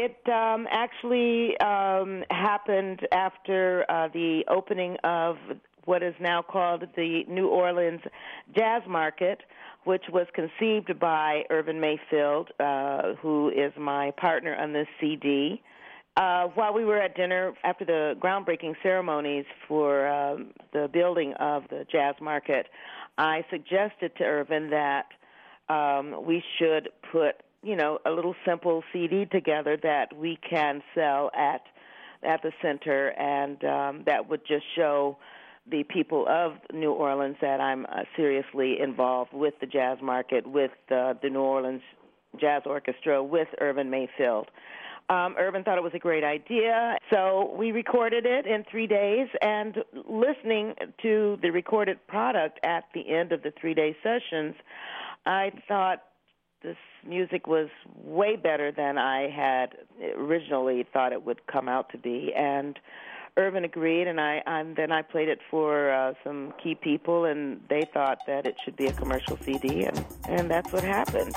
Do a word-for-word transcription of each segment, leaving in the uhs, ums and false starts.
it um, actually um, happened after uh, the opening of what is now called the New Orleans Jazz Market, which was conceived by Irvin Mayfield, uh, who is my partner on this C D. Uh, while we were at dinner after the groundbreaking ceremonies for um, the building of the Jazz Market, I suggested to Irvin that um, we should put, you know, a little simple C D together that we can sell at at the center, and um, that would just show the people of New Orleans that I'm uh, seriously involved with the Jazz Market, with uh, the New Orleans Jazz Orchestra, with Irvin Mayfield. Um, Irvin thought it was a great idea, so we recorded it in three days, and listening to the recorded product at the end of the three-day sessions, I thought this music was way better than I had originally thought it would come out to be, and Irvin agreed, and I and then I played it for uh, some key people, and they thought that it should be a commercial C D, and, and that's what happened.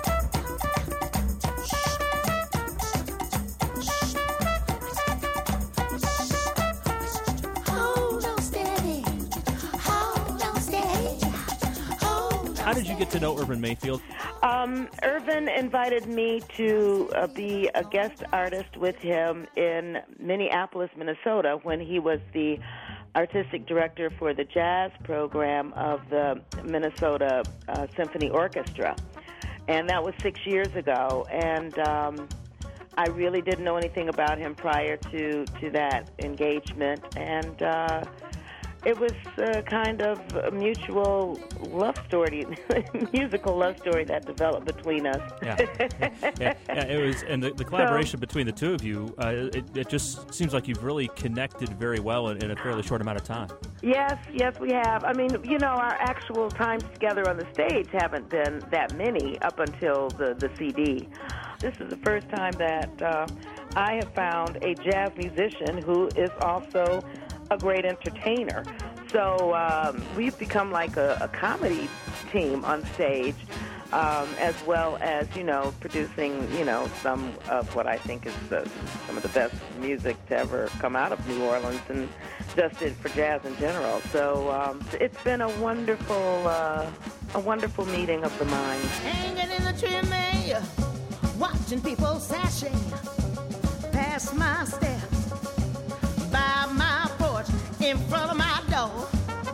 How did you get to know Irvin Mayfield? Um, Irvin invited me to uh, be a guest artist with him in Minneapolis, Minnesota, when he was the artistic director for the jazz program of the Minnesota uh, Symphony Orchestra. And that was six years ago. And um, I really didn't know anything about him prior to, to that engagement. And uh, it was a kind of a mutual love story, musical love story that developed between us. Yeah, yeah, yeah it was, and the, the collaboration so, between the two of you, uh, it, it just seems like you've really connected very well in, in a fairly short amount of time. Yes, yes, we have. I mean, you know, our actual times together on the stage haven't been that many up until the, the C D. This is the first time that uh, I have found a jazz musician who is also a great entertainer. So um, we've become like a, a comedy team on stage, um, as well as, you know, producing, you know, some of what I think is the, some of the best music to ever come out of New Orleans, and just it for jazz in general. So um, it's been a wonderful, uh, a wonderful meeting of the minds. Hanging in the tree, man, watching people sashing past my steps, by my porch, in front of my door.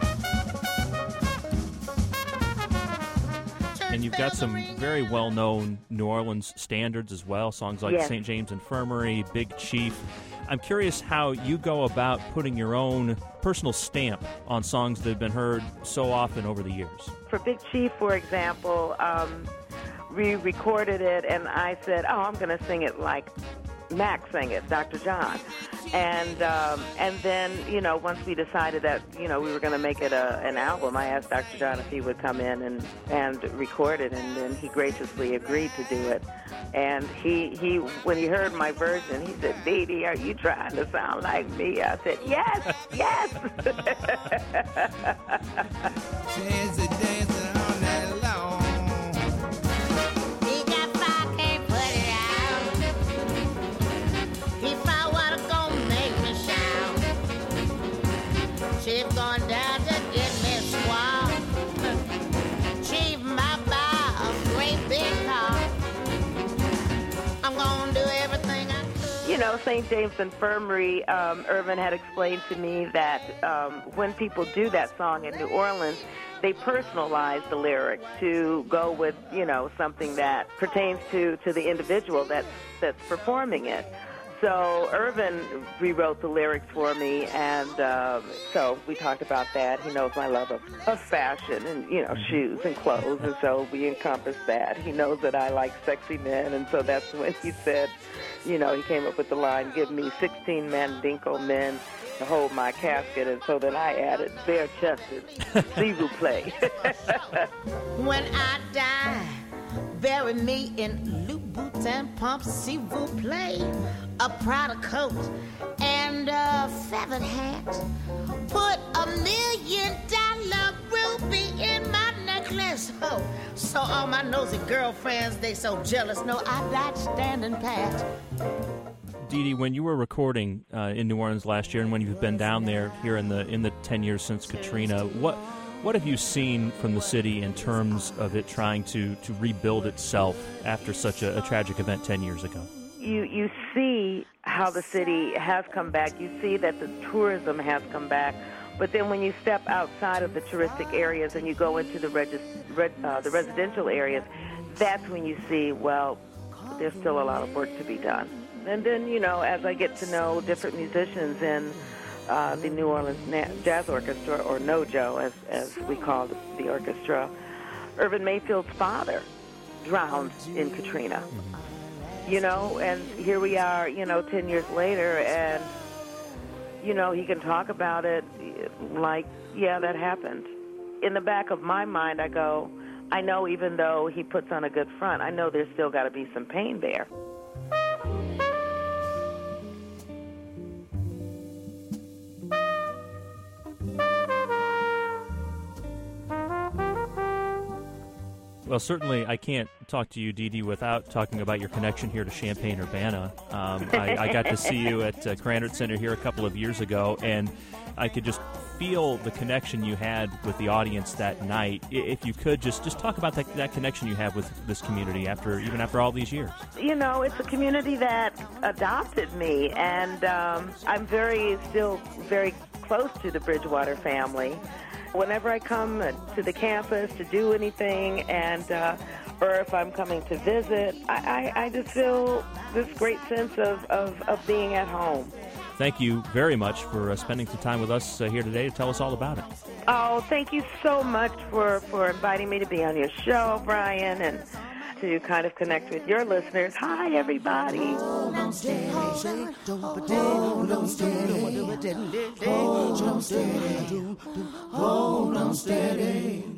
And you've got some very well-known New Orleans standards as well, songs like Yes. Saint James Infirmary, Big Chief. I'm curious how you go about putting your own personal stamp on songs that have been heard so often over the years. For Big Chief, for example, um, we recorded it, and I said, oh, I'm going to sing it like Mac sang it, Doctor John. And um, and then, you know, once we decided that, you know, we were going to make it a, an album, I asked Doctor John if he would come in and, and record it, and then he graciously agreed to do it. And he, he, when he heard my version, he said, Dee Dee, are you trying to sound like me? I said, yes, yes. Dancing, dancing all night long. Chief going down to get me squaw. Chief, my buy a great big car. I'm gonna do everything I could. You know, Saint James Infirmary, um, Irvin had explained to me that um, when people do that song in New Orleans, they personalize the lyrics to go with, you know, something that pertains to, to the individual that's, that's performing it. So Irvin rewrote the lyrics for me, and um, so we talked about that. He knows my love of, of fashion and, you know, shoes and clothes, and so we encompassed that. He knows that I like sexy men, and so that's when he said, you know, he came up with the line, give me sixteen Mandingo men to hold my casket, and so then I added bare-chested, s'il vous plaît. When I die, bury me in Louboutin pumps, s'il vous plaît. A Prada coat and a feathered hat. Put a million dollar ruby in my necklace. Oh, so all my nosy girlfriends, they so jealous. No, I died standing pat. Dee Dee, when you were recording uh, in New Orleans last year, and when you've been down there here in the in the ten years since Katrina, what what have you seen from the city in terms of it trying to, to rebuild itself after such a, a tragic event ten years ago? You you see how the city has come back. You see that the tourism has come back. But then when you step outside of the touristic areas and you go into the regis- red, uh, the residential areas, that's when you see, well, there's still a lot of work to be done. And then, you know, as I get to know different musicians in uh, the New Orleans Na- Jazz Orchestra, or NOJO, as, as we call the, the orchestra, Irvin Mayfield's father drowned in Katrina. You know, and here we are, you know, ten years later, and, you know, he can talk about it like, yeah, that happened. In the back of my mind, I go, I know even though he puts on a good front, I know there's still got to be some pain there. Well, certainly I can't talk to you, Dee Dee, without talking about your connection here to Champaign-Urbana. Um, I, I got to see you at uh, Grandert Center here a couple of years ago, and I could just feel the connection you had with the audience that night. If you could, just, just talk about that, that connection you have with this community after even after all these years. You know, it's a community that adopted me, and um, I'm very still very close to the Bridgewater family. Whenever I come to the campus to do anything, and uh, or if I'm coming to visit, I, I, I just feel this great sense of, of, of being at home. Thank you very much for uh, spending some time with us uh, here today to tell us all about it. Oh, thank you so much for, for inviting me to be on your show, Brian, and to kind of connect with your listeners. Hi, everybody. Hold on steady, hold on steady, hold on steady, hold on steady.